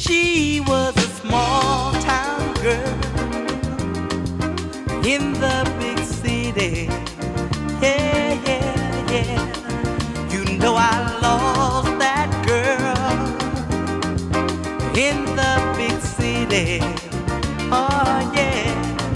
She was a small town girl in the big city. Yeah, yeah, yeah. You know I lost that girl in the big city. Oh yeah.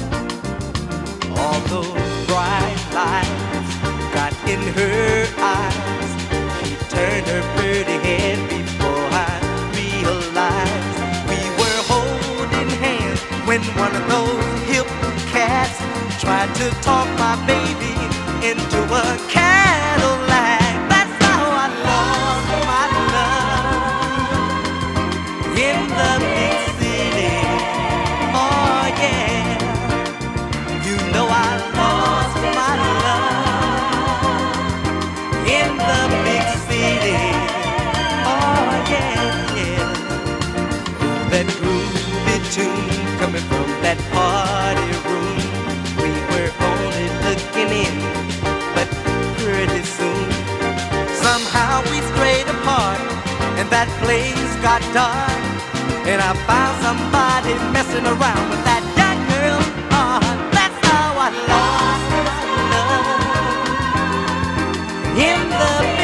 All those bright lights got in her eyes. She turned her pretty head before I realized we were holding hands when one of those hip cats tried to talk my baby into a Cadillac. That's how I lost my love in the big city. Oh yeah. You know I lost my love in the big city. Oh yeah, yeah. That groovy tune coming from that party room. We were only looking in, but pretty soon somehow we strayed apart, and that place got dark, and I found somebody messing around with that young girl. That's how I lost my love in the